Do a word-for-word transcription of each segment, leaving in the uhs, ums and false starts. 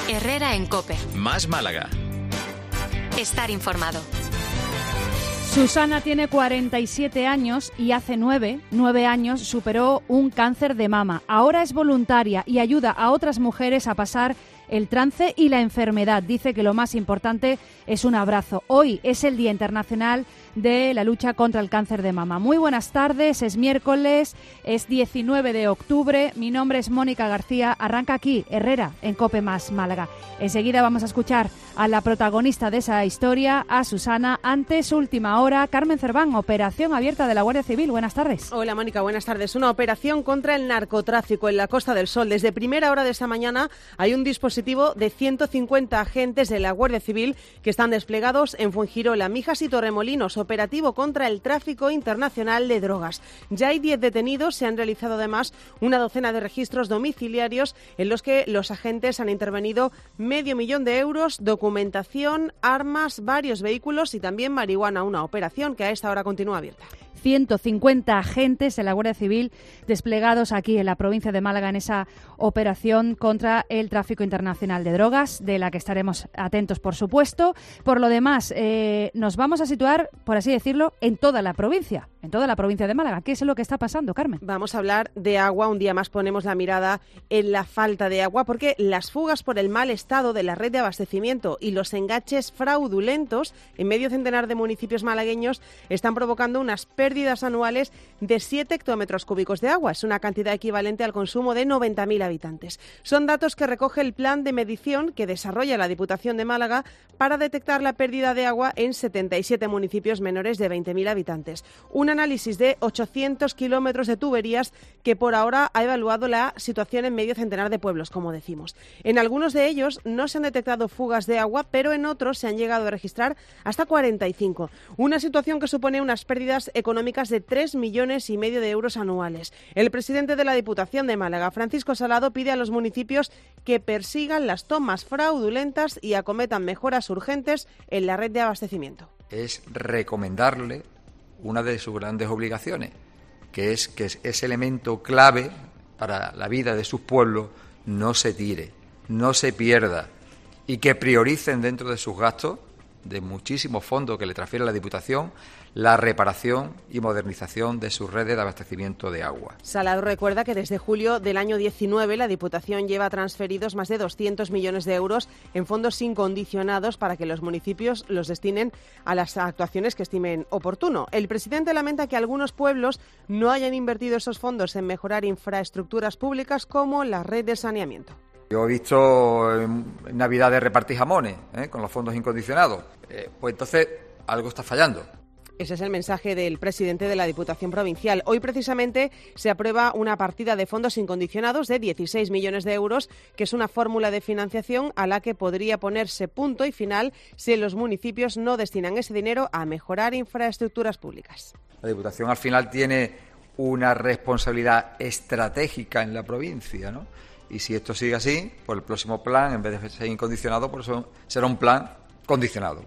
Herrera en COPE. Más Málaga. Estar informado. Susana tiene cuarenta y siete años y hace nueve, nueve años superó un cáncer de mama. Ahora es voluntaria y ayuda a otras mujeres a pasar el trance y la enfermedad. Dice que lo más importante es un abrazo. Hoy es el Día Internacional de la lucha contra el cáncer de mama. Muy buenas tardes, es miércoles, es diecinueve de octubre. Mi nombre es Mónica García. Arranca aquí, Herrera, en COPE Más Málaga. Enseguida vamos a escuchar a la protagonista de esa historia, a Susana. Antes, última hora, Carmen Cerván, operación abierta de la Guardia Civil. Buenas tardes. Hola, Mónica, buenas tardes. Una operación contra el narcotráfico en la Costa del Sol. Desde primera hora de esta mañana hay un dispositivo de ciento cincuenta agentes de la Guardia Civil que están desplegados en Fuengirola, Mijas y Torremolinos, operativo contra el tráfico internacional de drogas. Ya hay diez detenidos, se han realizado además una docena de registros domiciliarios en los que los agentes han intervenido medio millón de euros, documentación, armas, varios vehículos y también marihuana, una operación que a esta hora continúa abierta. ciento cincuenta agentes de la Guardia Civil desplegados aquí en la provincia de Málaga en esa operación contra el tráfico internacional de drogas, de la que estaremos atentos, por supuesto. Por lo demás, eh, nos vamos a situar, por así decirlo, en toda la provincia, en toda la provincia de Málaga. ¿Qué es lo que está pasando, Carmen? Vamos a hablar de agua. Un día más ponemos la mirada en la falta de agua, porque las fugas por el mal estado de la red de abastecimiento y los enganches fraudulentos en medio centenar de municipios malagueños están provocando unas pérdidas anuales de siete hectómetros cúbicos de agua. Es una cantidad equivalente al consumo de noventa mil habitantes. Son datos que recoge el plan de medición que desarrolla la Diputación de Málaga para detectar la pérdida de agua en setenta y siete municipios menores de veinte mil habitantes. Un análisis de ochocientos kilómetros de tuberías que por ahora ha evaluado la situación en medio centenar de pueblos, como decimos. En algunos de ellos no se han detectado fugas de agua, pero en otros se han llegado a registrar hasta cuarenta y cinco. Una situación que supone unas pérdidas económicas de tres millones y medio de euros anuales. El presidente de la Diputación de Málaga, Francisco Salado, pide a los municipios que persigan las tomas fraudulentas y acometan mejoras urgentes en la red de abastecimiento. Es recomendarle una de sus grandes obligaciones, que es que ese elemento clave para la vida de sus pueblos no se tire, no se pierda y que prioricen dentro de sus gastos, de muchísimos fondos que le transfiere la Diputación, la reparación y modernización de sus redes de abastecimiento de agua. Salado recuerda que desde julio del año diecinueve la Diputación lleva transferidos más de doscientos millones de euros en fondos incondicionados para que los municipios los destinen a las actuaciones que estimen oportuno. El presidente lamenta que algunos pueblos no hayan invertido esos fondos en mejorar infraestructuras públicas como la red de saneamiento. Yo he visto en Navidad de repartir jamones ¿eh? con los fondos incondicionados. Eh, pues entonces algo está fallando. Ese es el mensaje del presidente de la Diputación Provincial. Hoy precisamente se aprueba una partida de fondos incondicionados de dieciséis millones de euros, que es una fórmula de financiación a la que podría ponerse punto y final si los municipios no destinan ese dinero a mejorar infraestructuras públicas. La Diputación al final tiene una responsabilidad estratégica en la provincia, ¿no? Y si esto sigue así, pues el próximo plan, en vez de ser incondicionado, por eso será un plan condicionado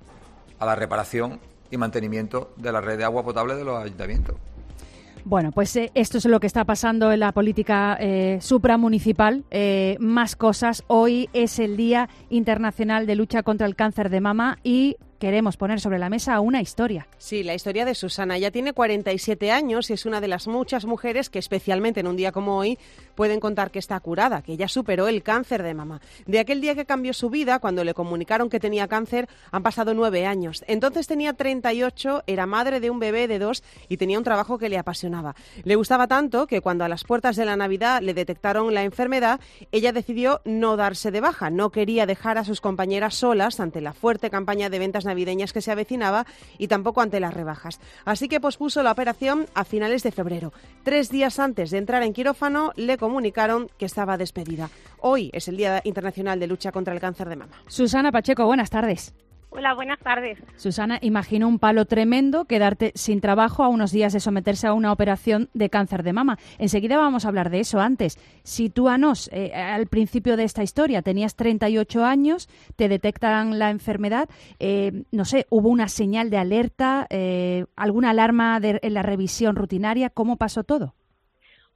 a la reparación y mantenimiento de la red de agua potable de los ayuntamientos. Bueno, pues eh, esto es lo que está pasando en la política eh, supramunicipal. Eh, más cosas. Hoy es el Día Internacional de Lucha contra el Cáncer de Mama y queremos poner sobre la mesa una historia. Sí, la historia de Susana. Ella tiene cuarenta y siete años y es una de las muchas mujeres que, especialmente en un día como hoy, pueden contar que está curada, que ella superó el cáncer de mama. De aquel día que cambió su vida, cuando le comunicaron que tenía cáncer, han pasado nueve años. Entonces tenía treinta y ocho, era madre de un bebé de dos y tenía un trabajo que le apasionaba. Le gustaba tanto que cuando a las puertas de la Navidad le detectaron la enfermedad, ella decidió no darse de baja. No quería dejar a sus compañeras solas ante la fuerte campaña de ventas navideñas que se avecinaba y tampoco ante las rebajas. Así que pospuso la operación a finales de febrero. Tres días antes de entrar en quirófano le comunicaron que estaba despedida. Hoy es el Día Internacional de Lucha contra el Cáncer de Mama. Susana Pacheco, buenas tardes. Hola, buenas tardes. Susana, imagino un palo tremendo quedarte sin trabajo a unos días de someterse a una operación de cáncer de mama. Enseguida vamos a hablar de eso. Antes, sitúanos eh, al principio de esta historia. Tenías treinta y ocho años, te detectan la enfermedad. Eh, no sé, ¿hubo una señal de alerta, eh, alguna alarma de, en la revisión rutinaria? ¿Cómo pasó todo?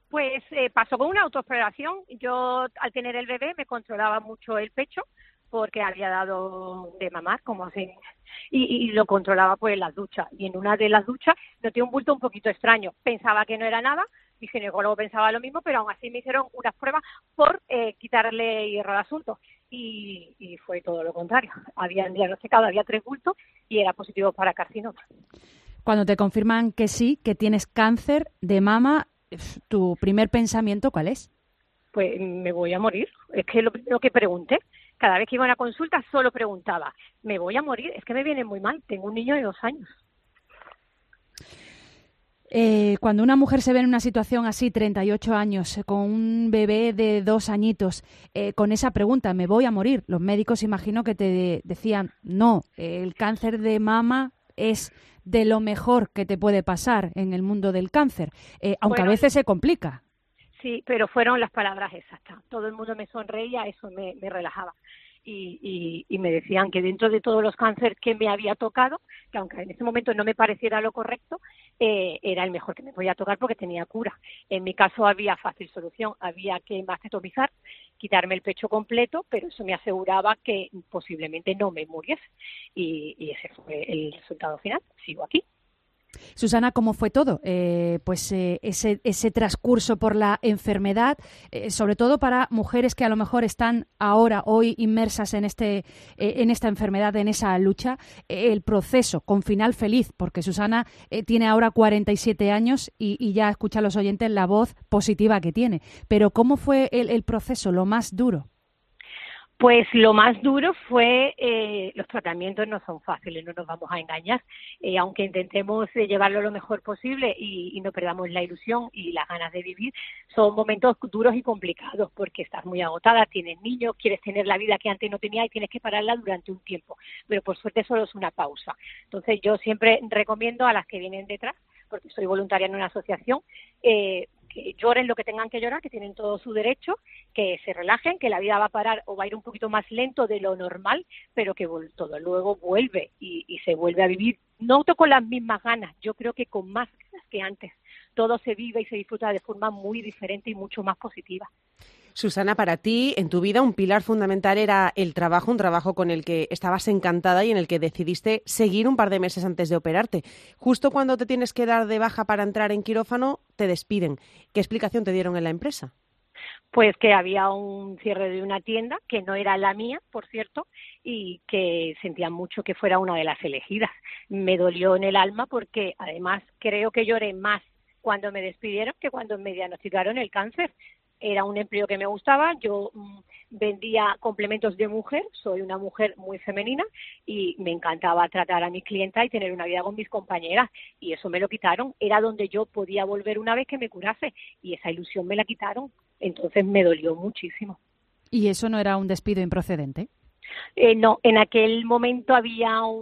Pues eh, pasó con una autoexploración. Yo, al tener el bebé, me controlaba mucho el pecho porque había dado de mamar, como así, y, y lo controlaba pues en las duchas. Y en una de las duchas noté un bulto un poquito extraño. Pensaba que no era nada, mi ginecólogo pensaba lo mismo, pero aún así me hicieron unas pruebas por eh, quitarle hierro al asunto. Y, y fue todo lo contrario. Habían diagnosticado, había tres bultos y era positivo para carcinoma. Cuando te confirman que sí, que tienes cáncer de mama, ¿tu primer pensamiento cuál es? Pues me voy a morir. Es que lo primero que pregunté, cada vez que iba a una consulta solo preguntaba, ¿me voy a morir? Es que me viene muy mal, tengo un niño de dos años. Eh, cuando una mujer se ve en una situación así, treinta y ocho años, con un bebé de dos añitos, eh, con esa pregunta, ¿me voy a morir? Los médicos imagino que te de- decían, no, el cáncer de mama es de lo mejor que te puede pasar en el mundo del cáncer, eh, aunque Bueno, a veces se complica. Sí, pero fueron las palabras exactas. Todo el mundo me sonreía, eso me, me relajaba. Y, y, y me decían que dentro de todos los cánceres que me había tocado, que aunque en ese momento no me pareciera lo correcto, eh, era el mejor que me podía tocar porque tenía cura. En mi caso había fácil solución, había que mastectomizar, quitarme el pecho completo, pero eso me aseguraba que posiblemente no me muriese. Y, y ese fue el resultado final. Sigo aquí. Susana, ¿cómo fue todo? Eh, pues eh, ese, ese transcurso por la enfermedad, eh, sobre todo para mujeres que a lo mejor están ahora, hoy, inmersas en, este, eh, en esta enfermedad, en esa lucha, eh, el proceso con final feliz, porque Susana eh, tiene ahora cuarenta y siete años y, y ya escucha a los oyentes la voz positiva que tiene. Pero ¿cómo fue el, el proceso, lo más duro? Pues lo más duro fue, eh, los tratamientos no son fáciles, no nos vamos a engañar, eh, aunque intentemos eh, llevarlo lo mejor posible y, y no perdamos la ilusión y las ganas de vivir, son momentos duros y complicados porque estás muy agotada, tienes niños, quieres tener la vida que antes no tenías y tienes que pararla durante un tiempo, pero por suerte solo es una pausa. Entonces yo siempre recomiendo a las que vienen detrás, porque soy voluntaria en una asociación, eh, que lloren lo que tengan que llorar, que tienen todo su derecho, que se relajen, que la vida va a parar o va a ir un poquito más lento de lo normal, pero que todo luego vuelve y, y se vuelve a vivir, no con las mismas ganas, yo creo que con más ganas que antes. Todo se vive y se disfruta de forma muy diferente y mucho más positiva. Susana, para ti, en tu vida, un pilar fundamental era el trabajo, un trabajo con el que estabas encantada y en el que decidiste seguir un par de meses antes de operarte. Justo cuando te tienes que dar de baja para entrar en quirófano, te despiden. ¿Qué explicación te dieron en la empresa? Pues que había un cierre de una tienda, que no era la mía, por cierto, y que sentía mucho que fuera una de las elegidas. Me dolió en el alma porque, además, creo que lloré más cuando me despidieron que cuando me diagnosticaron el cáncer. Era un empleo que me gustaba, yo mmm, vendía complementos de mujer, soy una mujer muy femenina y me encantaba tratar a mis clientas y tener una vida con mis compañeras y eso me lo quitaron, era donde yo podía volver una vez que me curase y esa ilusión me la quitaron, entonces me dolió muchísimo. ¿Y eso no era un despido improcedente? Eh, no, en aquel momento había un,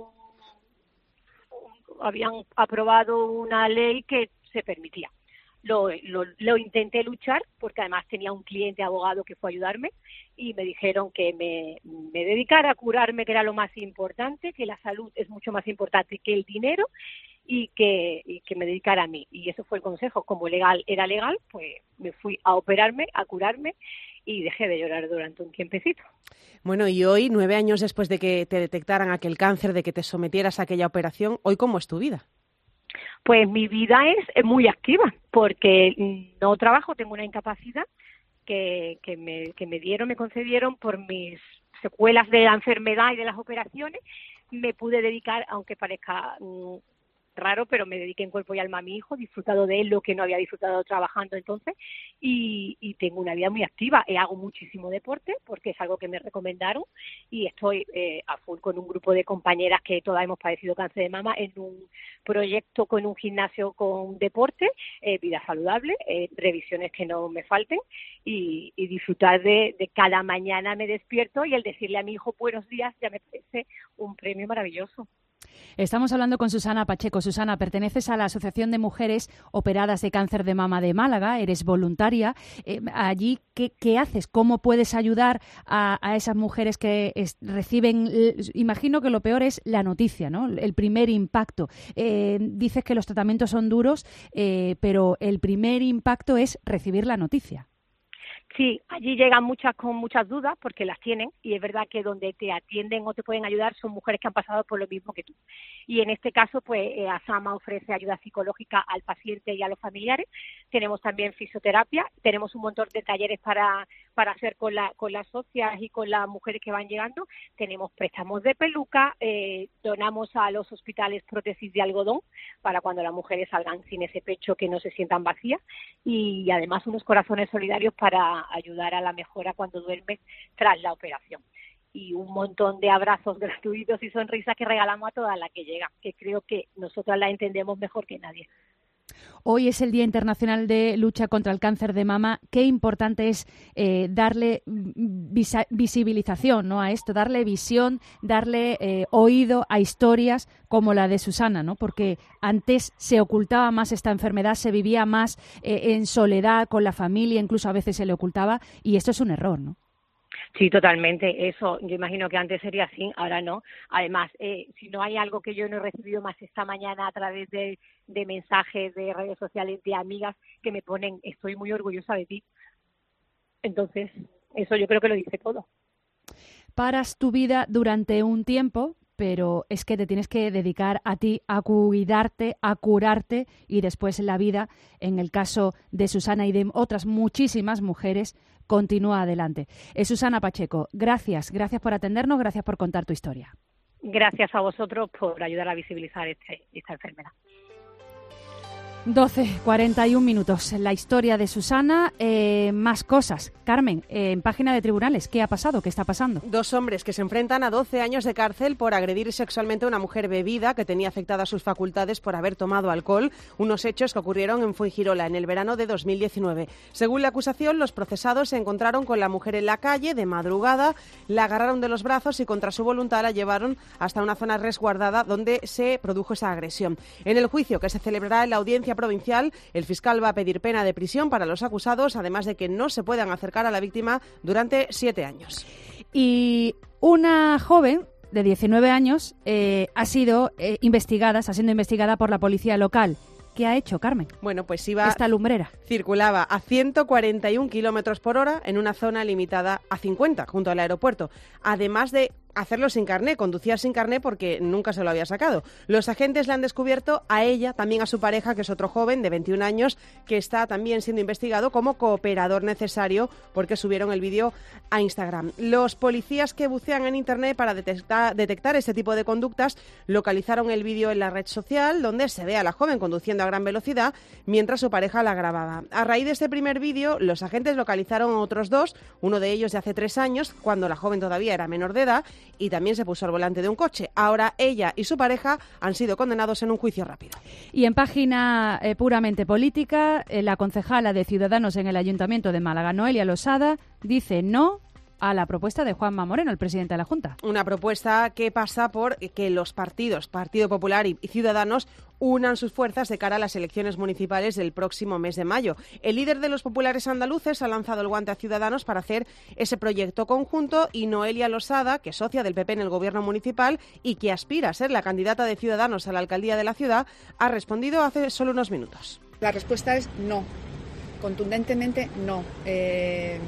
un, habían aprobado una ley que se permitía. Lo, lo, lo intenté luchar porque además tenía un cliente abogado que fue a ayudarme y me dijeron que me, me dedicara a curarme, que era lo más importante, que la salud es mucho más importante que el dinero y que, y que me dedicara a mí. Y eso fue el consejo. Como legal era legal, pues me fui a operarme, a curarme y dejé de llorar durante un tiempecito. Bueno, y hoy, nueve años después de que te detectaran aquel cáncer, de que te sometieras a aquella operación, ¿hoy cómo es tu vida? Pues mi vida es muy activa porque no trabajo, tengo una incapacidad que, que, me, que me dieron, me concedieron por mis secuelas de la enfermedad y de las operaciones. Me pude dedicar, aunque parezca mmm, raro, pero me dediqué en cuerpo y alma a mi hijo, disfrutado de él lo que no había disfrutado trabajando entonces y, y tengo una vida muy activa. Eh, hago muchísimo deporte porque es algo que me recomendaron y estoy eh, a full con un grupo de compañeras que todas hemos padecido cáncer de mama en un proyecto con un gimnasio con deporte, eh, vida saludable, eh, revisiones que no me falten y, y disfrutar de, de cada mañana me despierto y el decirle a mi hijo buenos días ya me parece un premio maravilloso. Estamos hablando con Susana Pacheco. Susana, perteneces a la Asociación de Mujeres Operadas de Cáncer de Mama de Málaga, eres voluntaria. Eh, allí, ¿qué, ¿qué haces? ¿Cómo puedes ayudar a, a esas mujeres que es, reciben, imagino que lo peor es la noticia, ¿no? El primer impacto. Eh, dices que los tratamientos son duros, eh, pero el primer impacto es recibir la noticia. Sí, allí llegan muchas con muchas dudas porque las tienen y es verdad que donde te atienden o te pueden ayudar son mujeres que han pasado por lo mismo que tú. Y en este caso, pues eh, ASAMA ofrece ayuda psicológica al paciente y a los familiares. Tenemos también fisioterapia, tenemos un montón de talleres para para hacer con, la, con las socias y con las mujeres que van llegando. Tenemos préstamos de peluca, eh, donamos a los hospitales prótesis de algodón para cuando las mujeres salgan sin ese pecho que no se sientan vacías y además unos corazones solidarios para ayudar a la mejora cuando duermes tras la operación. Y un montón de abrazos gratuitos y sonrisas que regalamos a todas las que llegan, que creo que nosotras las entendemos mejor que nadie. Hoy es el Día Internacional de Lucha contra el Cáncer de Mama. Qué importante es eh, darle visa- visibilización, ¿no?, a esto, darle visión, darle eh, oído a historias como la de Susana, ¿no? Porque antes se ocultaba más esta enfermedad, se vivía más eh, en soledad con la familia, incluso a veces se le ocultaba, y esto es un error, ¿no? Sí, totalmente. Eso, yo imagino que antes sería así, ahora no. Además, eh, si no hay algo que yo no he recibido más esta mañana a través de, de mensajes de redes sociales de amigas que me ponen, estoy muy orgullosa de ti. Entonces, eso yo creo que lo dice todo. Paras tu vida durante un tiempo, pero es que te tienes que dedicar a ti, a cuidarte, a curarte y después la vida, en el caso de Susana y de otras muchísimas mujeres, continúa adelante. Es Susana Pacheco. Gracias, gracias por atendernos, gracias por contar tu historia. Gracias a vosotros por ayudar a visibilizar este, esta enfermedad. doce cuarenta y un minutos. La historia de Susana, eh, más cosas. Carmen, eh, en página de tribunales, ¿qué ha pasado? ¿Qué está pasando? Dos hombres que se enfrentan a doce años de cárcel por agredir sexualmente a una mujer bebida que tenía afectadas sus facultades por haber tomado alcohol. Unos hechos que ocurrieron en Fuengirola en el verano de dos mil diecinueve. Según la acusación, los procesados se encontraron con la mujer en la calle de madrugada, la agarraron de los brazos y contra su voluntad la llevaron hasta una zona resguardada donde se produjo esa agresión. En el juicio que se celebrará en la audiencia provincial, el fiscal va a pedir pena de prisión para los acusados, además de que no se puedan acercar a la víctima durante siete años. Y una joven de diecinueve años eh, ha sido eh, investigada, está siendo investigada por la policía local. ¿Qué ha hecho, Carmen? Bueno, pues iba... Esta lumbrera. Circulaba a ciento cuarenta y un kilómetros por hora en una zona limitada a cincuenta, junto al aeropuerto. Además de hacerlo sin carné, conducía sin carné porque nunca se lo había sacado. Los agentes le han descubierto a ella, también a su pareja, que es otro joven de veintiún años, que está también siendo investigado como cooperador necesario porque subieron el vídeo a Instagram. Los policías que bucean en Internet para detectar, detectar este tipo de conductas localizaron el vídeo en la red social donde se ve a la joven conduciendo a gran velocidad mientras su pareja la grababa. A raíz de este primer vídeo, los agentes localizaron a otros dos, uno de ellos de hace tres años, cuando la joven todavía era menor de edad, y también se puso al volante de un coche. Ahora ella y su pareja han sido condenados en un juicio rápido. Y en página eh, puramente política, eh, la concejala de Ciudadanos en el Ayuntamiento de Málaga, Noelia Losada, dice no a la propuesta de Juanma Moreno, el presidente de la Junta. Una propuesta que pasa por que los partidos, Partido Popular y Ciudadanos, unan sus fuerzas de cara a las elecciones municipales del próximo mes de mayo. El líder de los populares andaluces ha lanzado el guante a Ciudadanos para hacer ese proyecto conjunto y Noelia Losada, que es socia del P P en el gobierno municipal y que aspira a ser la candidata de Ciudadanos a la alcaldía de la ciudad, ha respondido hace solo unos minutos. La respuesta es no, contundentemente no. Eh...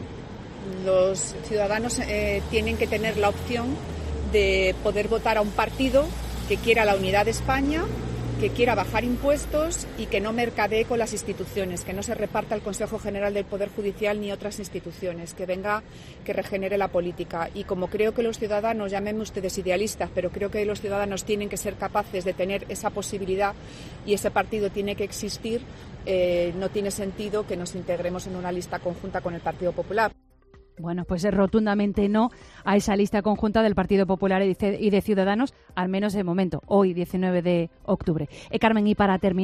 Los ciudadanos eh, tienen que tener la opción de poder votar a un partido que quiera la unidad de España, que quiera bajar impuestos y que no mercadee con las instituciones, que no se reparta el Consejo General del Poder Judicial ni otras instituciones, que venga, que regenere la política. Y como creo que los ciudadanos, llámenme ustedes idealistas, pero creo que los ciudadanos tienen que ser capaces de tener esa posibilidad y ese partido tiene que existir, eh, no tiene sentido que nos integremos en una lista conjunta con el Partido Popular. Bueno, pues rotundamente no a esa lista conjunta del Partido Popular y de Ciudadanos, al menos de momento, hoy, diecinueve de octubre. Eh, Carmen, y para terminar,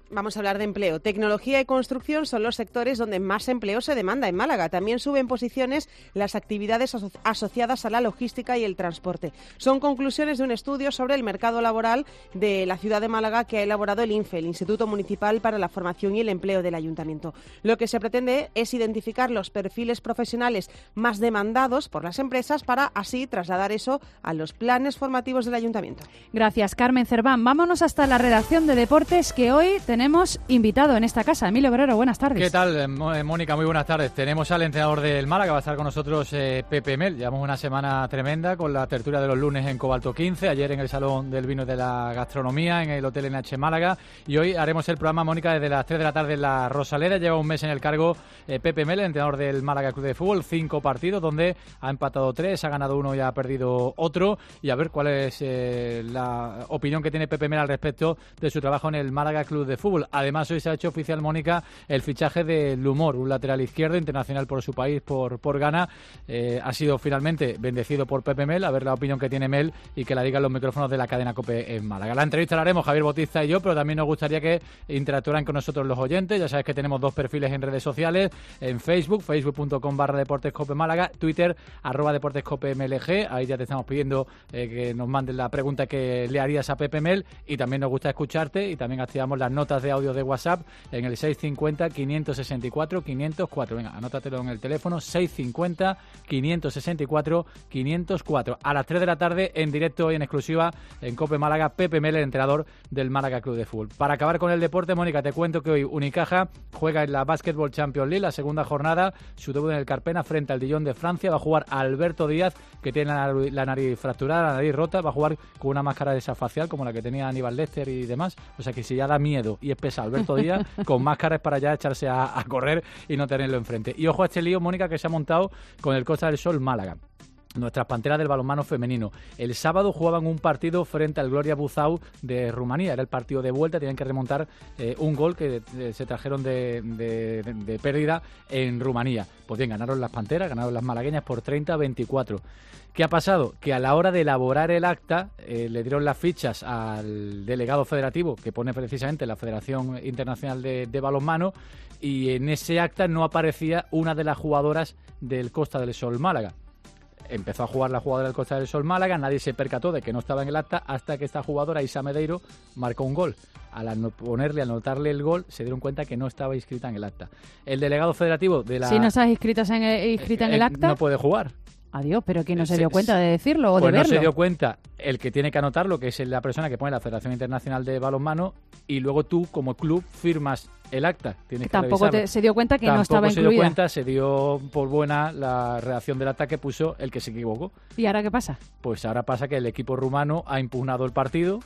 Vamos a hablar de empleo. Tecnología y construcción son los sectores donde más empleo se demanda en Málaga. También suben posiciones las actividades aso- asociadas a la logística y el transporte. Son conclusiones de un estudio sobre el mercado laboral de la ciudad de Málaga que ha elaborado el INFE, el Instituto Municipal para la Formación y el Empleo del Ayuntamiento. Lo que se pretende es identificar los perfiles profesionales más demandados por las empresas para así trasladar eso a los planes formativos del Ayuntamiento. Gracias, Carmen Cerván. Vámonos hasta la redacción de deportes, que hoy tenemos invitado en esta casa. Emilio Guerrero, buenas tardes. ¿Qué tal, Mónica? Muy buenas tardes. Tenemos al entrenador del Málaga, va a estar con nosotros eh, Pepe Mel. Llevamos una semana tremenda con la tertulia de los lunes en Cobalto quince, ayer en el Salón del Vino y de la Gastronomía, en el Hotel N H Málaga, y hoy haremos el programa, Mónica, desde las tres de la tarde en la Rosaleda. Lleva un mes en el cargo eh, Pepe Mel, el entrenador del Málaga Club de Fútbol, cinco partidos donde ha empatado tres, ha ganado uno y ha perdido otro, y a ver cuál es eh, la opinión que tiene Pepe Mel al respecto de su trabajo en el Málaga Club de Fútbol. Además, hoy se ha hecho oficial, Mónica, el fichaje de Lumor, un lateral izquierdo internacional por su país, por, por Ghana. Eh, ha sido finalmente bendecido por Pepe Mel, a ver la opinión que tiene Mel y que la digan los micrófonos de la cadena COPE en Málaga. La entrevista la haremos Javier Bautista y yo, pero también nos gustaría que interactuaran con nosotros los oyentes. Ya sabes que tenemos dos perfiles en redes sociales, en Facebook, facebook.com barra Deportes Cope Málaga, Twitter, arroba Deportes Cope M L G. Ahí ya te estamos pidiendo eh, que nos mandes la pregunta que le harías a Pepe Mel, y también nos gusta escucharte, y también activamos las notas de audio de WhatsApp en el seis cinco cero, quinientos sesenta y cuatro, quinientos cuatro. Venga, anótatelo en el teléfono, seis cinco cero, quinientos sesenta y cuatro, quinientos cuatro. A las tres de la tarde, en directo y en exclusiva en Cope Málaga, Pepe Mel, el entrenador del Málaga Club de Fútbol. Para acabar con el deporte, Mónica, te cuento que hoy Unicaja juega en la Basketball Champions League, la segunda jornada, su debut en el Carpena frente al Dijon de Francia. Va a jugar Alberto Díaz, que tiene la, la nariz fracturada, la nariz rota. Va a jugar con una máscara de esa facial como la que tenía Aníbal Lecter y demás. O sea que si ya da miedo y es pesado Alberto Díaz, con máscaras para ya echarse a, a correr y no tenerlo enfrente. Y ojo a este lío, Mónica, que se ha montado con el Costa del Sol Málaga. Nuestras panteras del balonmano femenino. El sábado jugaban un partido frente al Gloria Buzău de Rumanía. Era el partido de vuelta, tenían que remontar eh, un gol que eh, se trajeron de, de, de, de pérdida en Rumanía. Pues bien, ganaron las panteras, ganaron las malagueñas por treinta a veinticuatro. ¿Qué ha pasado? Que a la hora de elaborar el acta eh, le dieron las fichas al delegado federativo que pone precisamente la Federación Internacional de, de Balonmano, y en ese acta no aparecía una de las jugadoras del Costa del Sol Málaga. Empezó a jugar la jugadora del Costa del Sol Málaga, nadie se percató de que no estaba en el acta hasta que esta jugadora, Isa Medeiro, marcó un gol. Al ponerle, anotarle el gol, se dieron cuenta que no estaba inscrita en el acta. El delegado federativo de la... Si no estás inscrita en el, inscrita en el acta... No puede jugar. Adiós, pero ¿quién no se dio cuenta de decirlo o pues de verlo? No se dio cuenta el que tiene que anotarlo, que es la persona que pone la Federación Internacional de Balonmano, y luego tú, como club, firmas el acta. Tienes que Tampoco te, se dio cuenta que Tampoco no estaba se incluida. dio cuenta, se dio por buena la redacción del acta que puso el que se equivocó. ¿Y ahora qué pasa? Pues ahora pasa que el equipo rumano ha impugnado el partido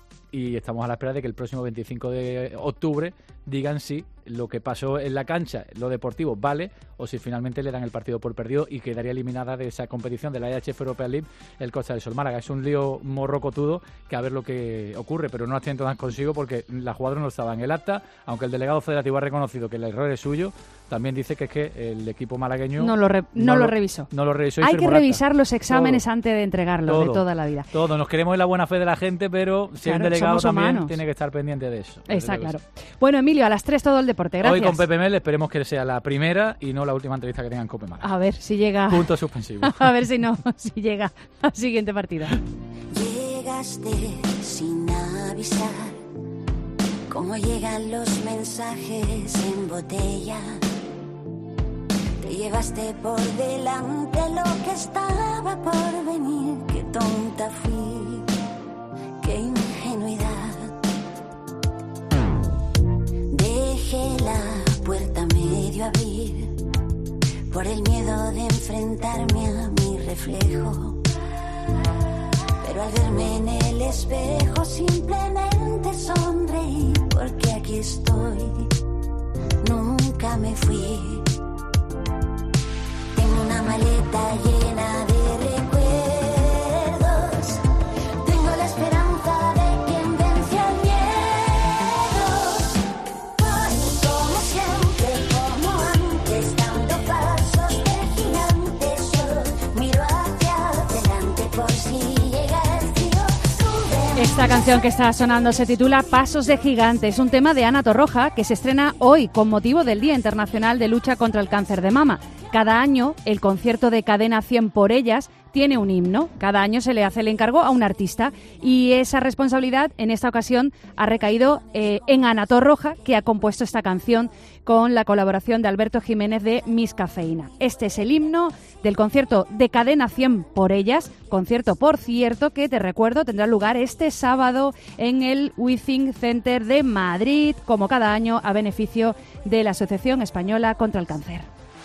y estamos a la espera de que el próximo veinticinco de octubre digan si lo que pasó en la cancha, lo deportivo, vale, o si finalmente le dan el partido por perdido y quedaría eliminada de esa competición de la E H F European League el Costa del Sol Málaga. Es un lío morrocotudo que a ver lo que ocurre, pero no lo tienen todas consigo porque la jugadora no estaba en el acta, aunque el delegado federativo ha reconocido que el error es suyo. También dice que es que el equipo malagueño no lo, re, no no lo, lo revisó. No lo revisó y Hay que revisar acta. los exámenes todo, antes de entregarlos, todo, de toda la vida. Todo, nos queremos en la buena fe de la gente, pero si claro, hay un delegado también humanos. tiene que estar pendiente de eso. Está claro. Bueno, Emilio, a las tres todo el deporte. Gracias. Hoy con Pepe Mel esperemos que sea la primera y no la última entrevista que tenga en Cope Málaga. A ver si llega... Punto suspensivo. A ver si no, si llega al siguiente partido. Llegaste sin avisar, como llegan los mensajes en botella. Te llevaste por delante lo que estaba por venir. Qué tonta fui, qué ingenuidad. Dejé la puerta medio abrir por el miedo de enfrentarme a mi reflejo. Pero al verme en el espejo simplemente sonreí, porque aquí estoy, nunca me fui. Tengo una maleta llena de recuerdos, tengo la esperanza de quien vence al miedo. Voy como siempre, como antes, dando pasos de gigante. Solo miro hacia adelante por si llega el frío. Esta canción que está sonando se titula Pasos de Gigante. Es un tema de Ana Torroja que se estrena hoy con motivo del Día Internacional de Lucha contra el Cáncer de Mama. Cada año el concierto de Cadena cien por ellas tiene un himno. Cada año se le hace el encargo a un artista y esa responsabilidad en esta ocasión ha recaído eh, en Ana Torroja, que ha compuesto esta canción con la colaboración de Alberto Jiménez de Miss Cafeína. Este es el himno del concierto de Cadena cien por ellas, concierto, por cierto, que te recuerdo tendrá lugar este sábado en el Withing Center de Madrid, como cada año a beneficio de la Asociación Española contra el Cáncer.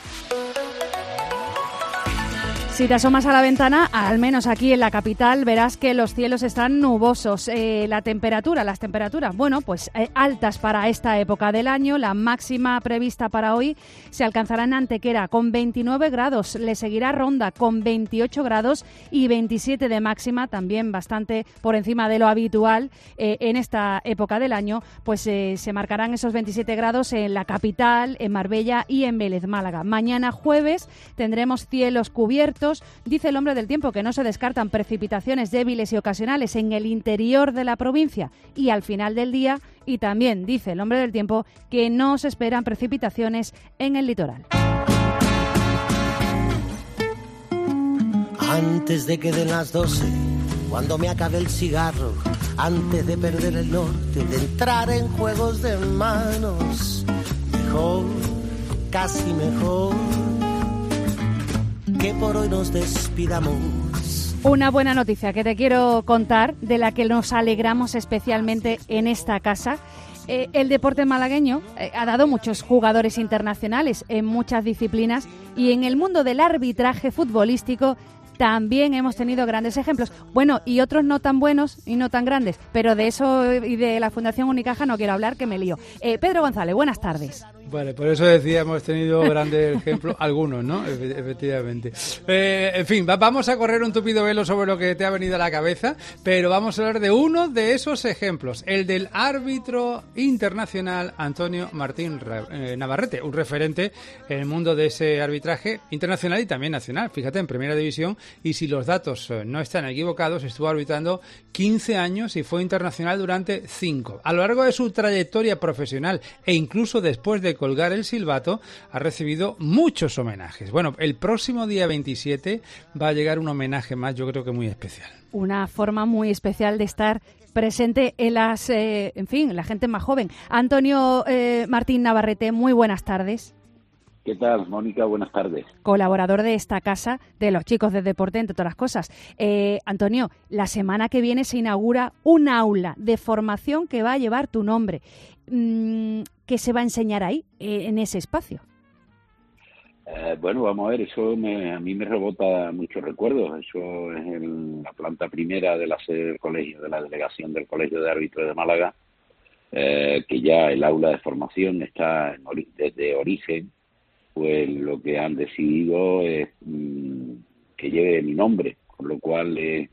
Si te asomas a la ventana, al menos aquí en la capital, verás que los cielos están nubosos. Eh, la temperatura, las temperaturas, bueno, pues eh, altas para esta época del año. La máxima prevista para hoy se alcanzará en Antequera con veintinueve grados. Le seguirá Ronda con veintiocho grados y veintisiete de máxima, también bastante por encima de lo habitual eh, en esta época del año. Pues eh, se marcarán esos veintisiete grados en la capital, en Marbella y en Vélez, Málaga. Mañana jueves tendremos cielos cubiertos. Dice el hombre del tiempo que no se descartan precipitaciones débiles y ocasionales en el interior de la provincia y al final del día. Y también dice el hombre del tiempo que no se esperan precipitaciones en el litoral. Antes de que den las doce, cuando me acabe el cigarro, antes de perder el norte, de entrar en juegos de manos, mejor, casi mejor, que por hoy nos despidamos. Una buena noticia que te quiero contar, de la que nos alegramos especialmente en esta casa. Eh, el deporte malagueño eh, ha dado muchos jugadores internacionales en muchas disciplinas y en el mundo del arbitraje futbolístico también hemos tenido grandes ejemplos. Bueno, y otros no tan buenos y no tan grandes, pero de eso y de la Fundación Unicaja no quiero hablar, que me lío. Eh, Pedro González, buenas tardes. Vale, por eso decía, hemos tenido grandes ejemplos, algunos, ¿no? Efe- efectivamente. Eh, en fin, va- vamos a correr un tupido velo sobre lo que te ha venido a la cabeza, pero vamos a hablar de uno de esos ejemplos, el del árbitro internacional Antonio Martín Ra- eh, Navarrete, un referente en el mundo de ese arbitraje internacional y también nacional. Fíjate, en Primera División, y si los datos eh, no están equivocados, estuvo arbitrando quince años y fue internacional durante cinco. A lo largo de su trayectoria profesional e incluso después de colgar el silbato, ha recibido muchos homenajes. Bueno, el próximo día veintisiete va a llegar un homenaje más, yo creo que muy especial. Una forma muy especial de estar presente en las, eh, en fin, la gente más joven. Antonio eh, Martín Navarrete, muy buenas tardes. ¿Qué tal, Mónica? Buenas tardes. Colaborador de esta casa, de los chicos de deporte, entre otras cosas. Eh, Antonio, la semana que viene se inaugura un aula de formación que va a llevar tu nombre. Mm, ¿Qué se va a enseñar ahí, eh, en ese espacio? Eh, bueno, vamos a ver, eso me, a mí me rebota muchos recuerdos. Eso es en la planta primera de la sede del colegio, de la delegación del Colegio de Árbitros de Málaga, eh, que ya el aula de formación está en ori- desde origen, pues lo que han decidido es mm, que lleve mi nombre, con lo cual es,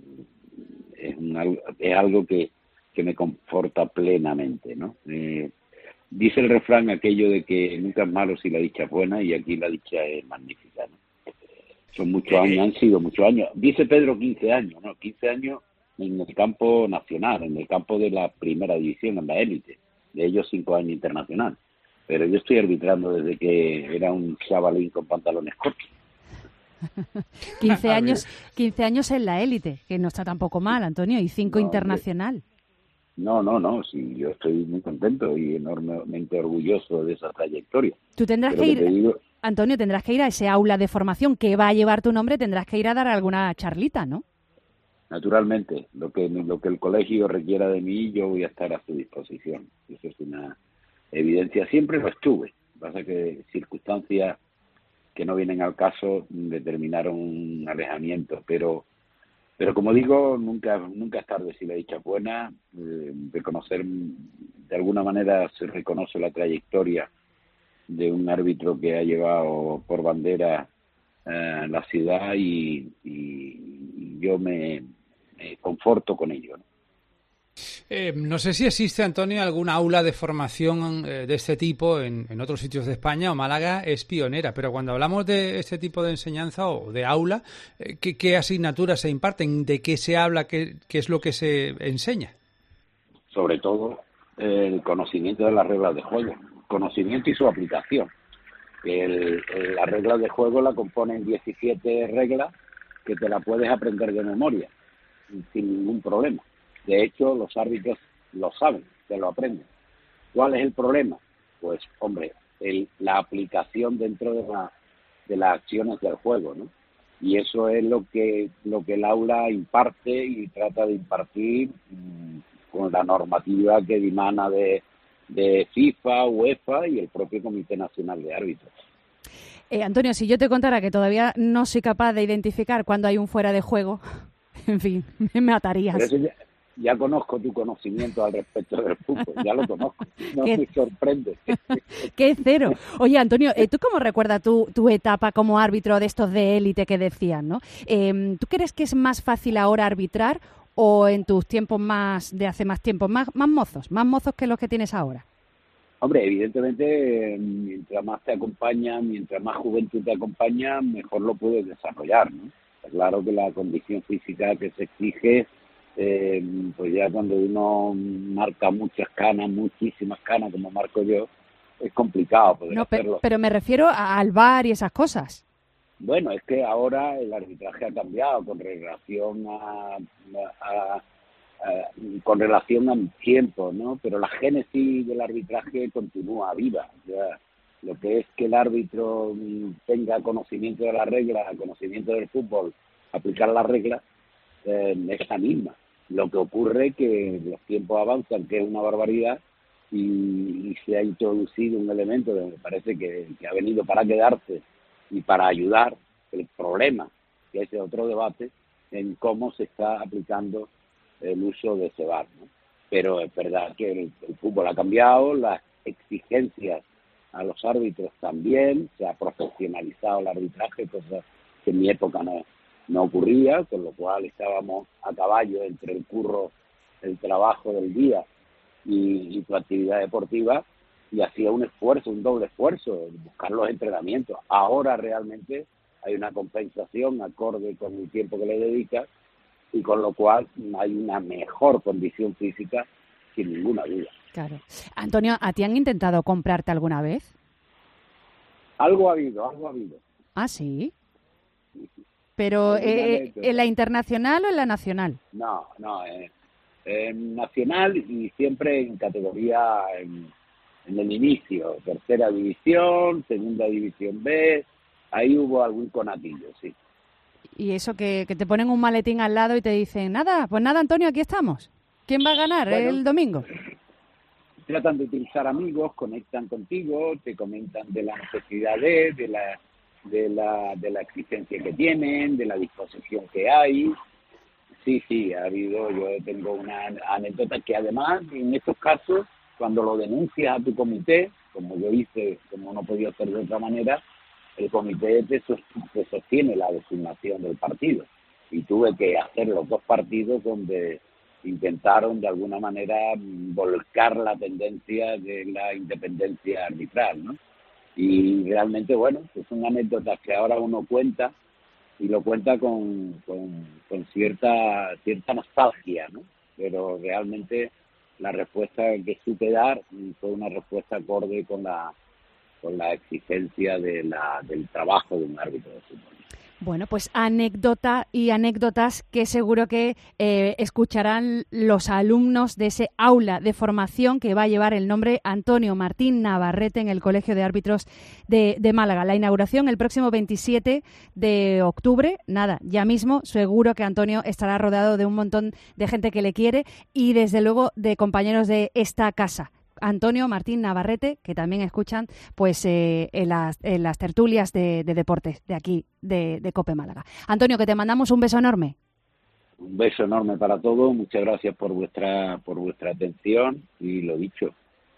es, un al- es algo que, que me conforta plenamente, ¿no? Eh, dice el refrán aquello de que nunca es malo si la dicha es buena, y aquí la dicha es magnífica, ¿no? Son muchos años, han sido muchos años. Dice Pedro quince años, ¿no? quince años en el campo nacional, en el campo de la primera división, en la élite. De ellos cinco años internacional. Pero yo estoy arbitrando desde que era un chavalín con pantalones cortos. quince años, quince años en la élite, que no está tampoco mal, Antonio, y cinco No, internacional. No, no, no, sí, yo estoy muy contento y enormemente orgulloso de esa trayectoria. Tú tendrás Pero que que te ir, digo, Antonio, tendrás que ir a ese aula de formación que va a llevar tu nombre, tendrás que ir a dar alguna charlita, ¿no? naturalmente, lo que lo que el colegio requiera de mí, yo voy a estar a su disposición. Eso es una evidencia. Siempre lo estuve. Pasa que circunstancias que no vienen al caso determinaron un alejamiento, pero pero como digo, nunca nunca es tarde si la dicha es buena. Eh, reconocer, de alguna manera se reconoce la trayectoria de un árbitro que ha llevado por bandera eh, la ciudad y, y, y yo me, me conforto con ello, ¿no? Eh, no sé si existe, Antonio, alguna aula de formación eh, de este tipo en, en otros sitios de España, o Málaga es pionera, pero cuando hablamos de este tipo de enseñanza o de aula, eh, ¿qué, qué asignaturas se imparten? ¿De qué se habla? ¿Qué, qué es lo que se enseña? Sobre todo el conocimiento de las reglas de juego, conocimiento y su aplicación. El, el, las reglas de juego la componen diecisiete reglas que te la puedes aprender de memoria, sin ningún problema. De hecho, los árbitros lo saben, se lo aprenden. ¿Cuál es el problema? Pues, hombre, el, la aplicación dentro de, la, de las acciones del juego, ¿no? Y eso es lo que lo que el aula imparte y trata de impartir mmm, con la normativa que dimana de, de FIFA, UEFA y el propio Comité Nacional de Árbitros. Eh, Antonio, si yo te contara que todavía no soy capaz de identificar cuando hay un fuera de juego, en fin, me matarías. Pero eso ya, ya conozco tu conocimiento al respecto del fútbol, ya lo conozco, no ¿Qué? me sorprende. ¡Qué cero! Oye, Antonio, eh, ¿tú cómo recuerdas tu, tu etapa como árbitro de estos de élite que decían, ¿no? Eh, ¿Tú crees que es más fácil ahora arbitrar o en tus tiempos más de hace más tiempo, más, más mozos, más mozos que los que tienes ahora? Hombre, evidentemente, mientras más te acompaña, mientras más juventud te acompaña, mejor lo puedes desarrollar, ¿no? Está claro que la condición física que se exige, eh, pues ya cuando uno marca muchas canas, muchísimas canas, como marco yo, es complicado poder No, pe- hacerlo. pero me refiero a- al V A R y esas cosas. Bueno, es que ahora el arbitraje ha cambiado con relación a, a, a, a con relación al tiempo, ¿no? Pero la génesis del arbitraje continúa viva. O sea, lo que es que el árbitro tenga conocimiento de las reglas, conocimiento del fútbol, aplicar las reglas, eh, es la misma. Lo que ocurre es que los tiempos avanzan, que es una barbaridad, y, y se ha introducido un elemento que me parece que, que ha venido para quedarse y para ayudar. El problema, que es otro debate, en cómo se está aplicando el uso de ese V A R, ¿no? Pero es verdad que el, el fútbol ha cambiado, las exigencias a los árbitros también, se ha profesionalizado el arbitraje, cosa que en mi época no, no ocurría, con lo cual estábamos a caballo entre el curro, el trabajo del día y, y tu actividad deportiva, y hacía un esfuerzo, un doble esfuerzo, buscar los entrenamientos. Ahora realmente hay una compensación acorde con el tiempo que le dedicas, y con lo cual hay una mejor condición física, sin ninguna duda. Claro. Antonio, ¿a ti han intentado comprarte alguna vez? Algo ha habido, algo ha habido. Ah, sí. Pero, eh, ¿en la internacional o en la nacional? No, no, eh, en nacional y siempre en categoría, en, en el inicio, tercera división, segunda división B, ahí hubo algún conatillo, sí. Y eso que, que te ponen un maletín al lado y te dicen, nada, pues nada, Antonio, aquí estamos. ¿Quién va a ganar Bueno, el domingo? Tratan de utilizar amigos, conectan contigo, te comentan de la necesidad de, de la, de la, de la exigencia que tienen, de la disposición que hay. Sí, sí, ha habido, yo tengo una anécdota que además, en estos casos, cuando lo denuncias a tu comité, como yo hice, como no podía hacer de otra manera, el comité te, te sostiene la designación del partido. Y tuve que hacer los dos partidos donde intentaron de alguna manera volcar la tendencia de la independencia arbitral, ¿no? Y realmente, bueno, pues son anécdotas que ahora uno cuenta y lo cuenta con, con, con cierta cierta nostalgia, ¿no? Pero realmente la respuesta que supe dar fue una respuesta acorde con la con la exigencia de la, del trabajo de un árbitro de fútbol. Bueno, pues anécdota y anécdotas que seguro que eh, escucharán los alumnos de ese aula de formación que va a llevar el nombre Antonio Martín Navarrete en el Colegio de Árbitros de, de Málaga. La inauguración el próximo veintisiete de octubre. Nada, ya mismo seguro que Antonio estará rodeado de un montón de gente que le quiere y desde luego de compañeros de esta casa. Antonio Martín Navarrete, que también escuchan pues eh, en, las, en las tertulias de, de deportes de aquí, de, de COPE Málaga. Antonio, que te mandamos un beso enorme. Un beso enorme para todos, muchas gracias por vuestra por vuestra atención y lo dicho,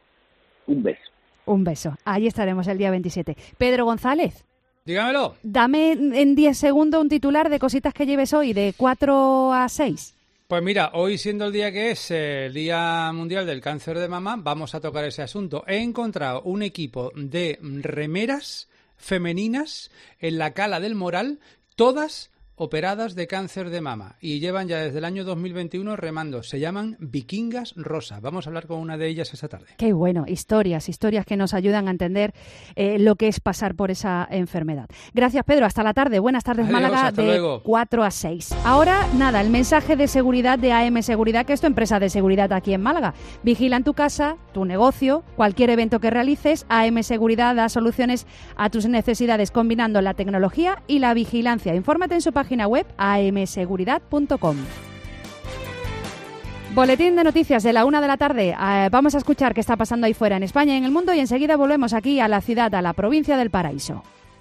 un beso. Un beso, ahí estaremos el día veintisiete. Pedro González. Dígamelo. Dame en diez segundos un titular de cositas que lleves hoy, de cuatro a seis. Pues mira, hoy siendo el día que es eh, el Día Mundial del Cáncer de Mama, vamos a tocar ese asunto. He encontrado un equipo de remeras femeninas en la Cala del Moral, todas operadas de cáncer de mama, y llevan ya desde el año dos mil veintiuno remando. Se llaman Vikingas Rosa. Vamos a hablar con una de ellas esta tarde. Qué bueno, historias, historias que nos ayudan a entender eh, lo que es pasar por esa enfermedad. Gracias, Pedro. Hasta la tarde. Buenas tardes, Adiós, Málaga, hasta de luego. cuatro a seis. Ahora, nada, el mensaje de seguridad de A M Seguridad, que es tu empresa de seguridad aquí en Málaga. Vigilan tu casa, tu negocio, cualquier evento que realices. A M Seguridad da soluciones a tus necesidades combinando la tecnología y la vigilancia. Infórmate en su página web a m seguridad punto com. Boletín de noticias de la una de la tarde. Eh, vamos a escuchar qué está pasando ahí fuera en España y en el mundo, y enseguida volvemos aquí a la ciudad, a la provincia del Paraíso.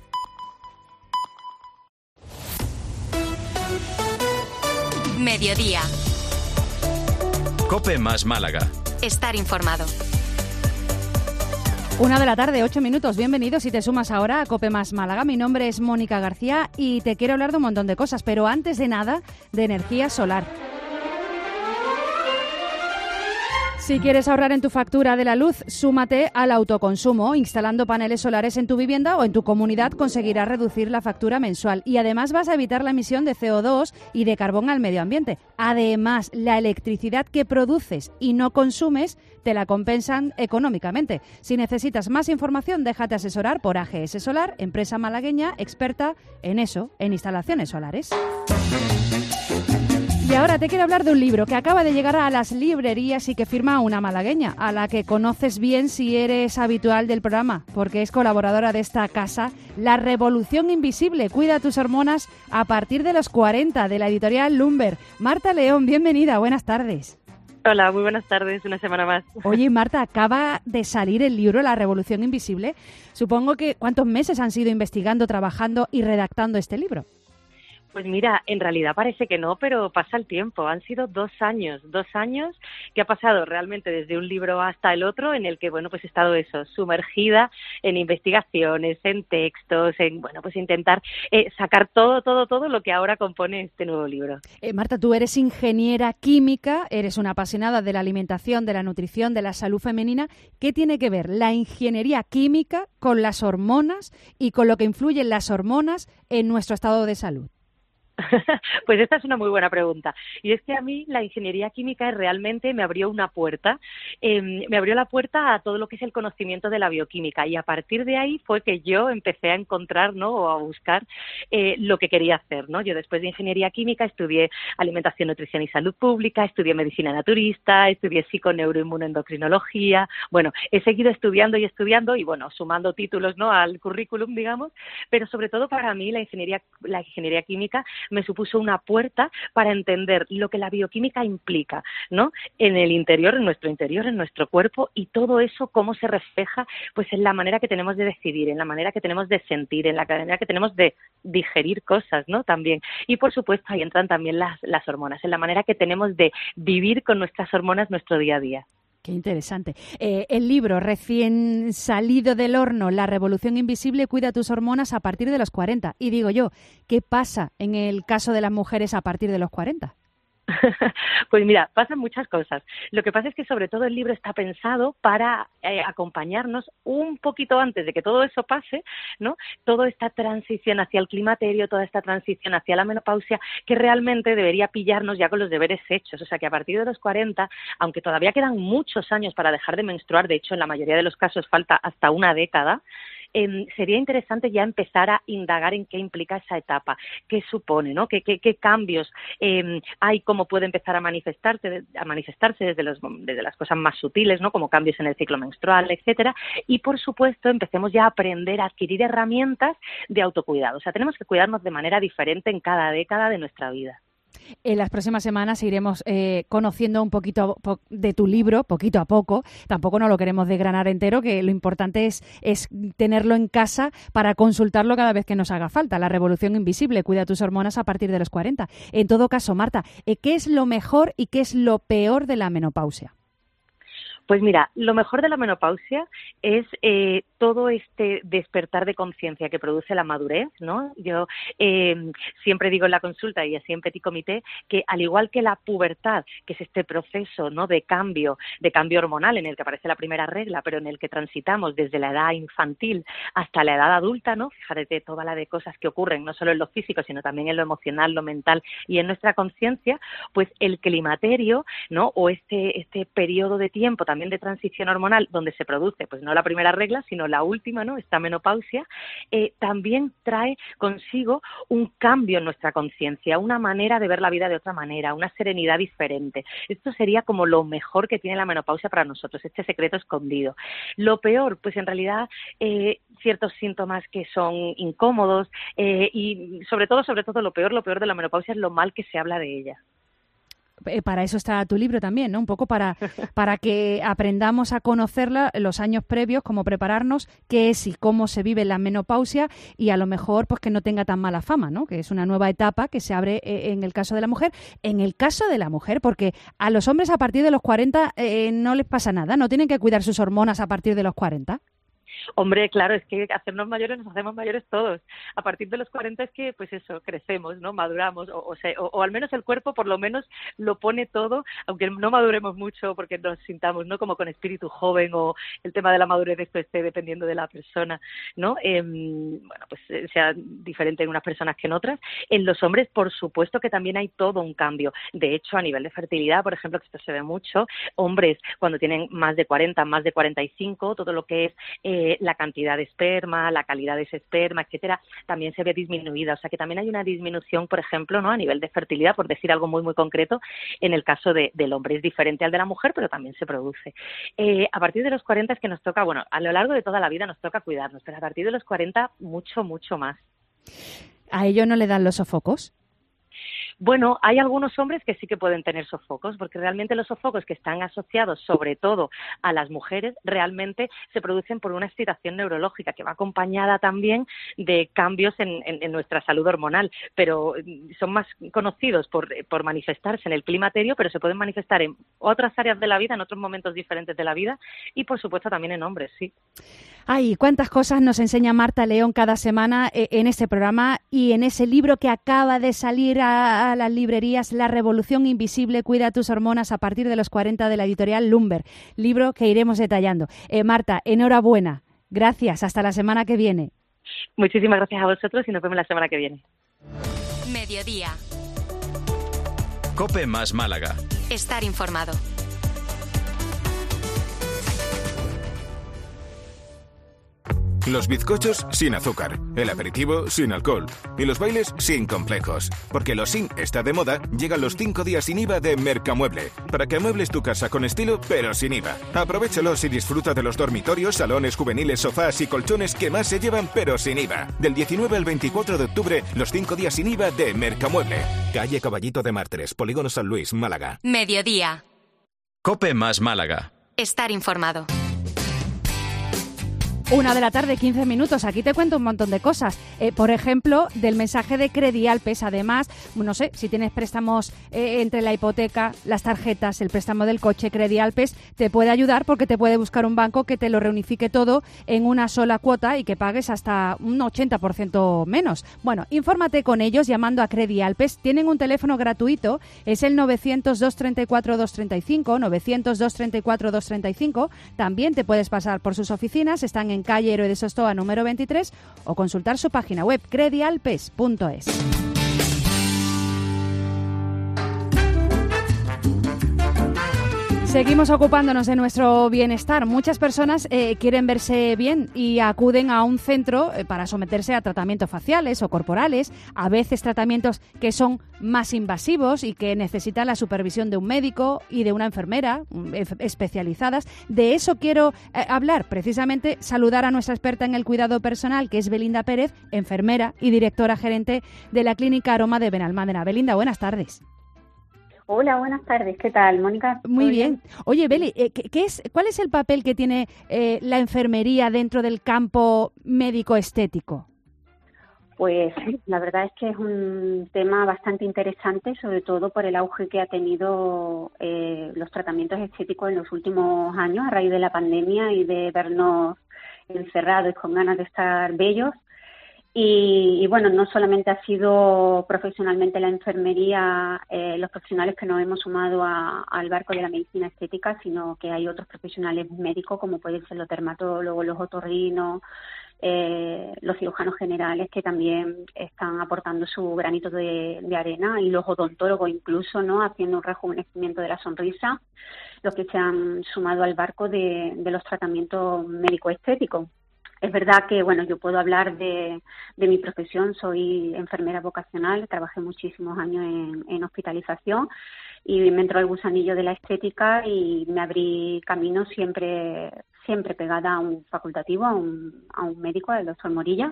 Mediodía. COPE más Málaga. Estar informado. Una de la tarde, ocho minutos. Bienvenidos si te sumas ahora a COPE más Málaga. Mi nombre es Mónica García y te quiero hablar de un montón de cosas, pero antes de nada, de energía solar. Si quieres ahorrar en tu factura de la luz, súmate al autoconsumo. Instalando paneles solares en tu vivienda o en tu comunidad conseguirás reducir la factura mensual y además vas a evitar la emisión de C O dos y de carbón al medio ambiente. Además, la electricidad que produces y no consumes te la compensan económicamente. Si necesitas más información, déjate asesorar por A G S Solar, empresa malagueña experta en eso, en instalaciones solares. Y ahora te quiero hablar de un libro que acaba de llegar a las librerías y que firma una malagueña, a la que conoces bien si eres habitual del programa, porque es colaboradora de esta casa, La Revolución Invisible. Cuida tus hormonas a partir de los cuarenta, de la editorial Lumber. Marta León, bienvenida, buenas tardes. Hola, muy buenas tardes, una semana más. Oye, Marta, acaba de salir el libro La Revolución Invisible. Supongo que ¿cuántos meses han sido investigando, trabajando y redactando este libro? Pues mira, en realidad parece que no, pero pasa el tiempo. Han sido dos años, dos años que ha pasado realmente desde un libro hasta el otro, en el que, bueno, pues he estado eso, sumergida en investigaciones, en textos, en, bueno, pues intentar eh, sacar todo, todo, todo lo que ahora compone este nuevo libro. Eh, Marta, tú eres ingeniera química, eres una apasionada de la alimentación, de la nutrición, de la salud femenina. ¿Qué tiene que ver la ingeniería química con las hormonas y con lo que influyen las hormonas en nuestro estado de salud? Pues esta es una muy buena pregunta. Y es que a mí la ingeniería química realmente me abrió una puerta, eh, me abrió la puerta a todo lo que es el conocimiento de la bioquímica, y a partir de ahí fue que yo empecé a encontrar, ¿no?, o a buscar eh, lo que quería hacer, ¿no? Yo después de ingeniería química estudié alimentación, nutrición y salud pública, estudié medicina naturista, estudié psiconeuroinmunoendocrinología. Bueno, he seguido estudiando y estudiando y, bueno, sumando títulos, ¿no?, al currículum, digamos, pero sobre todo para mí la ingeniería, la ingeniería química me supuso una puerta para entender lo que la bioquímica implica, ¿no?, en el interior, en nuestro interior, en nuestro cuerpo, y todo eso cómo se refleja pues en la manera que tenemos de decidir, en la manera que tenemos de sentir, en la manera que tenemos de digerir cosas, ¿no?, también. Y por supuesto ahí entran también las, las hormonas, en la manera que tenemos de vivir con nuestras hormonas nuestro día a día. Qué interesante. Eh, el libro recién salido del horno, La Revolución Invisible, cuida tus hormonas a partir de los cuarenta. Y digo yo, ¿qué pasa en el caso de las mujeres a partir de los cuarenta? Pues mira, pasan muchas cosas. Lo que pasa es que sobre todo el libro está pensado para eh, acompañarnos un poquito antes de que todo eso pase, ¿no? Toda esta transición hacia el climaterio, toda esta transición hacia la menopausia, que realmente debería pillarnos ya con los deberes hechos. O sea que a partir de los cuarenta, aunque todavía quedan muchos años para dejar de menstruar, de hecho en la mayoría de los casos falta hasta una década, Eh, sería interesante ya empezar a indagar en qué implica esa etapa, qué supone, ¿no?, qué, qué, qué cambios eh, hay, cómo puede empezar a manifestarse, a manifestarse desde, los, desde las cosas más sutiles, ¿no?, como cambios en el ciclo menstrual, etcétera. Y por supuesto empecemos ya a aprender a adquirir herramientas de autocuidado. O sea, tenemos que cuidarnos de manera diferente en cada década de nuestra vida. En las próximas semanas iremos eh, conociendo un poquito de tu libro, poquito a poco. Tampoco no lo queremos desgranar entero, que lo importante es, es tenerlo en casa para consultarlo cada vez que nos haga falta. La Revolución Invisible, cuida tus hormonas a partir de los cuarenta. En todo caso, Marta, ¿qué es lo mejor y qué es lo peor de la menopausia? Pues mira, lo mejor de la menopausia es eh, todo este despertar de conciencia que produce la madurez, ¿no? Yo eh, siempre digo en la consulta y así en Petit Comité que al igual que la pubertad, que es este proceso, ¿no?, de cambio, de cambio hormonal en el que aparece la primera regla, pero en el que transitamos desde la edad infantil hasta la edad adulta, ¿no? Fíjate toda la de cosas que ocurren, no solo en lo físico, sino también en lo emocional, lo mental y en nuestra conciencia, pues el climaterio, ¿no?, o este este periodo de tiempo también de transición hormonal donde se produce, pues no la primera regla, sino la última, ¿no?, esta menopausia, eh, también trae consigo un cambio en nuestra conciencia, una manera de ver la vida de otra manera, una serenidad diferente. Esto sería como lo mejor que tiene la menopausia para nosotros, este secreto escondido. Lo peor, pues en realidad eh, ciertos síntomas que son incómodos eh, y sobre todo, sobre todo lo peor, lo peor de la menopausia es lo mal que se habla de ella. Para eso está tu libro también, ¿no? Un poco para, para que aprendamos a conocerla los años previos, cómo prepararnos, qué es y cómo se vive la menopausia y a lo mejor pues que no tenga tan mala fama, ¿no? Que es una nueva etapa que se abre en el caso de la mujer. En el caso de la mujer, porque a los hombres a partir de los cuarenta eh, no les pasa nada, no tienen que cuidar sus hormonas a partir de los cuarenta. Hombre, claro, es que hacernos mayores nos hacemos mayores todos. A partir de los cuarenta es que, pues eso, crecemos, ¿no? Maduramos, o, o, sea, o, o al menos el cuerpo por lo menos lo pone todo, aunque no maduremos mucho porque nos sintamos, ¿no?, como con espíritu joven, o el tema de la madurez esto esté dependiendo de la persona, ¿no? Eh, bueno, pues sea diferente en unas personas que en otras. En los hombres, por supuesto que también hay todo un cambio. De hecho, a nivel de fertilidad, por ejemplo, que esto se ve mucho, hombres cuando tienen más de cuarenta, más de cuarenta y cinco, todo lo que es eh, la cantidad de esperma, la calidad de ese esperma, etcétera, también se ve disminuida. O sea que también hay una disminución, por ejemplo, ¿no?, a nivel de fertilidad, por decir algo muy, muy concreto, en el caso de, del hombre. Es diferente al de la mujer, pero también se produce. Eh, a partir de los cuarenta es que nos toca, bueno, a lo largo de toda la vida nos toca cuidarnos, pero a partir de los cuarenta mucho, mucho más. ¿A ello no le dan los sofocos? Bueno, hay algunos hombres que sí que pueden tener sofocos, porque realmente los sofocos que están asociados sobre todo a las mujeres realmente se producen por una excitación neurológica que va acompañada también de cambios en, en, en nuestra salud hormonal, pero son más conocidos por, por manifestarse en el climaterio, pero se pueden manifestar en otras áreas de la vida, en otros momentos diferentes de la vida y por supuesto también en hombres, sí. Ay, cuántas cosas nos enseña Marta León cada semana en este programa y en ese libro que acaba de salir a, a las librerías, La Revolución Invisible, cuida tus hormonas a partir de los cuarenta, de la editorial Lumber, libro que iremos detallando. Eh, Marta, enhorabuena, gracias, hasta la semana que viene. Muchísimas gracias a vosotros y nos vemos la semana que viene. Mediodía. COPE más Málaga. Estar informado. Los bizcochos sin azúcar, el aperitivo sin alcohol y los bailes sin complejos. Porque los sin está de moda, llegan los cinco días sin I V A de Mercamueble. Para que amuebles tu casa con estilo, pero sin I V A. Aprovéchalos y disfruta de los dormitorios, salones juveniles, sofás y colchones que más se llevan, pero sin I V A. Del diecinueve al veinticuatro de octubre, los cinco días sin I V A de Mercamueble. Calle Caballito de Mártires, Polígono San Luis, Málaga. Mediodía. COPE más Málaga. Estar informado. Una de la tarde, quince minutos. Aquí te cuento un montón de cosas. Eh, por ejemplo, del mensaje de Credialpes. Además, no sé, si tienes préstamos eh, entre la hipoteca, las tarjetas, el préstamo del coche, Credialpes te puede ayudar porque te puede buscar un banco que te lo reunifique todo en una sola cuota y que pagues hasta un ochenta por ciento menos. Bueno, infórmate con ellos llamando a Credialpes. Tienen un teléfono gratuito, es el novecientos, doscientos treinta y cuatro, doscientos treinta y cinco, novecientos, doscientos treinta y cuatro, doscientos treinta y cinco. También te puedes pasar por sus oficinas, están en en calle Héroe de Sostoa número veintitrés o consultar su página web credialpes punto es. Seguimos ocupándonos de nuestro bienestar. Muchas personas eh, quieren verse bien y acuden a un centro eh, para someterse a tratamientos faciales o corporales, a veces tratamientos que son más invasivos y que necesitan la supervisión de un médico y de una enfermera eh, especializadas. De eso quiero eh, hablar, precisamente saludar a nuestra experta en el cuidado personal, que es Belinda Pérez, enfermera y directora gerente de la Clínica Aroma de Benalmádena. Belinda, buenas tardes. Hola, buenas tardes. ¿Qué tal, Mónica? Muy bien. bien. Oye, Beli, eh, ¿qué, qué es, ¿cuál es el papel que tiene eh, la enfermería dentro del campo médico-estético? Pues la verdad es que es un tema bastante interesante, sobre todo por el auge que ha tenido eh, los tratamientos estéticos en los últimos años a raíz de la pandemia y de vernos encerrados y con ganas de estar bellos. Y, y bueno, no solamente ha sido profesionalmente la enfermería, eh, los profesionales que nos hemos sumado a, al barco de la medicina estética, sino que hay otros profesionales médicos, como pueden ser los dermatólogos, los otorrinos, eh, los cirujanos generales, que también están aportando su granito de, de arena, y los odontólogos incluso, ¿no?, haciendo un rejuvenecimiento de la sonrisa, los que se han sumado al barco de, de los tratamientos médico-estéticos. Es verdad que, bueno, yo puedo hablar de, de mi profesión, soy enfermera vocacional, trabajé muchísimos años en, en hospitalización y me entró el gusanillo de la estética y me abrí camino siempre siempre pegada a un facultativo, a un, a un médico, al doctor Morilla,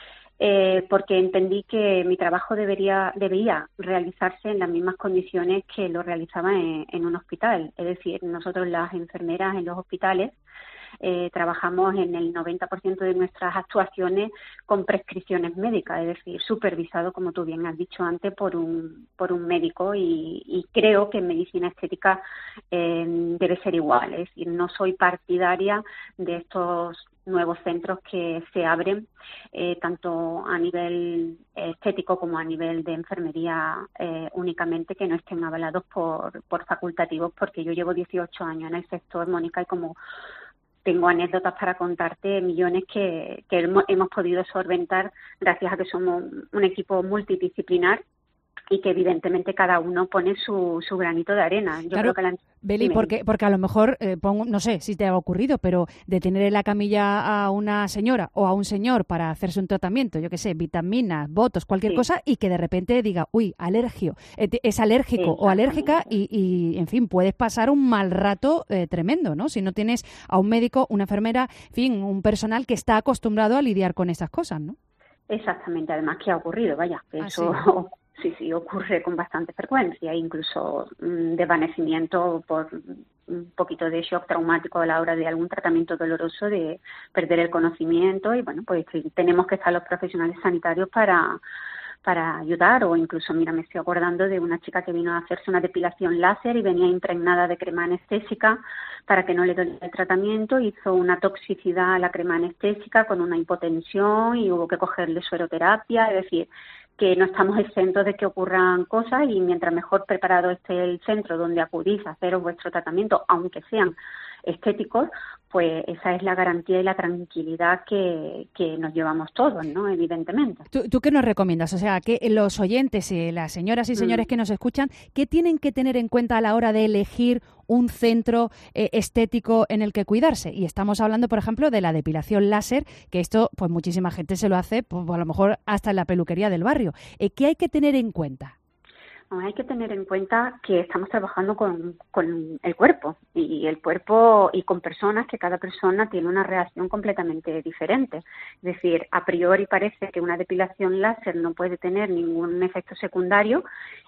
eh, porque entendí que mi trabajo debería debía realizarse en las mismas condiciones que lo realizaba en, en un hospital. Es decir, nosotros las enfermeras en los hospitales Eh, trabajamos en el noventa por ciento de nuestras actuaciones con prescripciones médicas, es decir, supervisado, como tú bien has dicho antes, por un por un médico, y, y creo que en medicina estética eh, debe ser igual. Es decir, no soy partidaria de estos nuevos centros que se abren, eh, tanto a nivel estético como a nivel de enfermería, eh, únicamente, que no estén avalados por, por facultativos, porque yo llevo dieciocho años en el sector, Mónica, y como tengo anécdotas para contarte, millones que, que hemos, hemos podido solventar gracias a que somos un equipo multidisciplinar y que evidentemente cada uno pone su, su granito de arena. Yo claro, creo que la... Beli, porque, porque a lo mejor, eh, pongo, no sé si te ha ocurrido, pero de tener en la camilla a una señora o a un señor para hacerse un tratamiento, yo qué sé, vitaminas, botos, cualquier Sí. cosa, y que de repente diga, uy, alergio, eh, te- es alérgico o alérgica, y, y, en fin, puedes pasar un mal rato eh, tremendo, ¿no? Si no tienes a un médico, una enfermera, en fin, un personal que está acostumbrado a lidiar con esas cosas, ¿no? Exactamente, además que ha ocurrido, vaya, que Ah, eso sí, sí, ocurre con bastante frecuencia, incluso mm, desvanecimiento por un poquito de shock traumático a la hora de algún tratamiento doloroso, de perder el conocimiento, y bueno, pues sí, tenemos que estar los profesionales sanitarios para para ayudar. O incluso, mira, me estoy acordando de una chica que vino a hacerse una depilación láser y venía impregnada de crema anestésica para que no le doliera el tratamiento, hizo una toxicidad a la crema anestésica con una hipotensión y hubo que cogerle sueroterapia, es decir, que no estamos exentos de que ocurran cosas, y mientras mejor preparado esté el centro donde acudís a hacer vuestro tratamiento, aunque sean estéticos, pues esa es la garantía y la tranquilidad que, que nos llevamos todos, ¿no? Evidentemente. ¿Tú, ¿Tú qué nos recomiendas? O sea, que los oyentes, eh, las señoras y señores Mm. que nos escuchan, ¿qué tienen que tener en cuenta a la hora de elegir un centro eh, estético en el que cuidarse? Y estamos hablando, por ejemplo, de la depilación láser, que esto, pues muchísima gente se lo hace, pues a lo mejor hasta en la peluquería del barrio. Eh, ¿Qué hay que tener en cuenta? No, hay que tener en cuenta que estamos trabajando con, con el cuerpo y el cuerpo y con personas que cada persona tiene una reacción completamente diferente. Es decir, a priori parece que una depilación láser no puede tener ningún efecto secundario,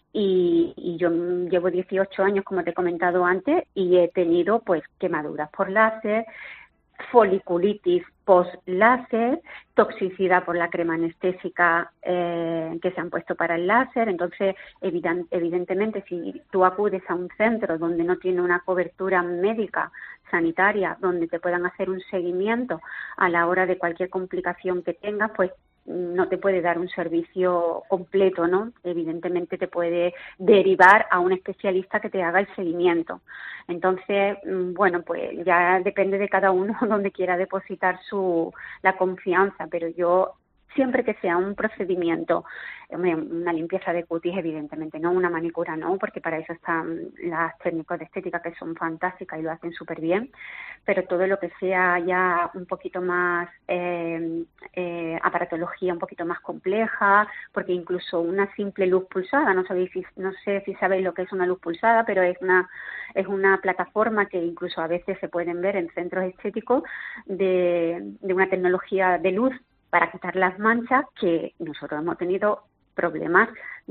y, y yo llevo dieciocho años, como te he comentado antes, y he tenido pues quemaduras por láser, foliculitis post-láser, toxicidad por la crema anestésica eh, que se han puesto para el láser. Entonces, evident, evidentemente, si tú acudes a un centro donde no tiene una cobertura médica, sanitaria, donde te puedan hacer un seguimiento a la hora de cualquier complicación que tengas, pues no te puede dar un servicio completo, ¿no? Evidentemente te puede derivar a un especialista que te haga el seguimiento. Entonces, bueno, pues ya depende de cada uno donde quiera depositar su la confianza, pero yo siempre que sea un procedimiento, una limpieza de cutis, evidentemente no, una manicura no, porque para eso están las técnicas de estética, que son fantásticas y lo hacen súper bien, pero todo lo que sea ya un poquito más eh, eh, aparatología un poquito más compleja, porque incluso una simple luz pulsada, no sabéis si, no sé si sabéis lo que es una luz pulsada, pero es una es una plataforma que incluso a veces se pueden ver en centros estéticos de, de una tecnología de luz para quitar las manchas, que nosotros hemos tenido problemas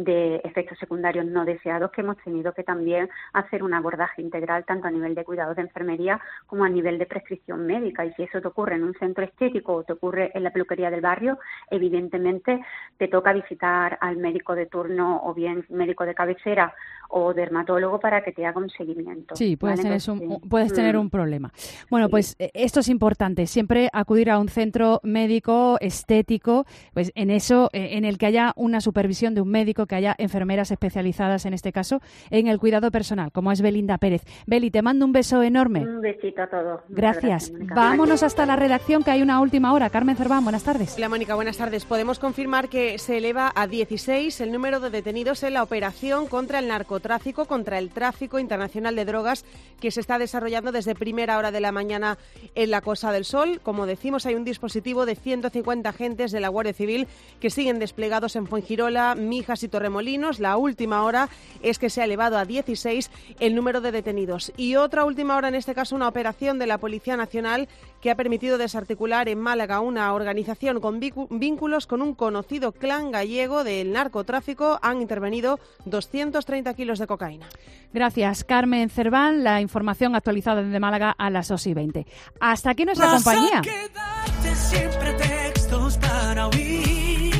de efectos secundarios no deseados, que hemos tenido que también hacer un abordaje integral tanto a nivel de cuidados de enfermería como a nivel de prescripción médica. Y si eso te ocurre en un centro estético o te ocurre en la peluquería del barrio, evidentemente te toca visitar al médico de turno o bien médico de cabecera o dermatólogo para que te haga un seguimiento. Sí, puedes, ¿vale? tener, Entonces, un, puedes mm. tener un problema. Bueno, Sí. pues eh, esto es importante, siempre acudir a un centro médico estético, pues en eso, eh, en el que haya una supervisión de un médico, que haya enfermeras especializadas, en este caso, en el cuidado personal, como es Belinda Pérez. Beli, te mando un beso enorme. Un besito a todos. Muchas Gracias. Mónica. Vámonos hasta la redacción, que hay una última hora. Carmen Cerván, buenas tardes. Hola Mónica, buenas tardes. Podemos confirmar que se eleva a dieciséis el número de detenidos en la operación contra el narcotráfico, contra el tráfico internacional de drogas que se está desarrollando desde primera hora de la mañana en la Costa del Sol. Como decimos, hay un dispositivo de ciento cincuenta agentes de la Guardia Civil que siguen desplegados en Fuengirola, Mijas y Torremolinos. La última hora es que se ha elevado a dieciséis el número de detenidos. Y otra última hora, en este caso, una operación de la Policía Nacional que ha permitido desarticular en Málaga una organización con vínculos con un conocido clan gallego del narcotráfico. Han intervenido doscientos treinta kilos de cocaína. Gracias, Carmen Cerván. La información actualizada desde Málaga a las dos y veinte. Hasta aquí nuestra Vas compañía. a quedarte siempre textos para oír.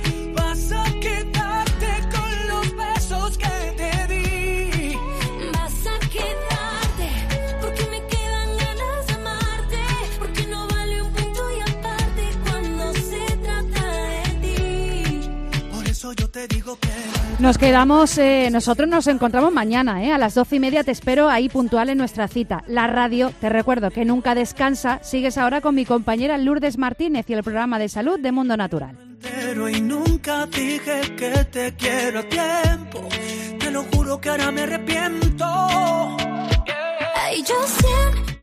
Vas a quedarte con los besos que te di. Vas a quedarte porque me quedan ganas de amarte, porque no vale un punto y aparte cuando se trata de ti. Por eso yo te digo que Nos quedamos, eh, nosotros nos encontramos mañana, eh, a las doce y media te espero ahí puntual en nuestra cita. La radio, te recuerdo que nunca descansa, sigues ahora con mi compañera Lourdes Martínez y el programa de salud de Mundo Natural. pero y nunca dije que te quiero a tiempo. Te lo juro que ahora me arrepiento. Ay, yo siempre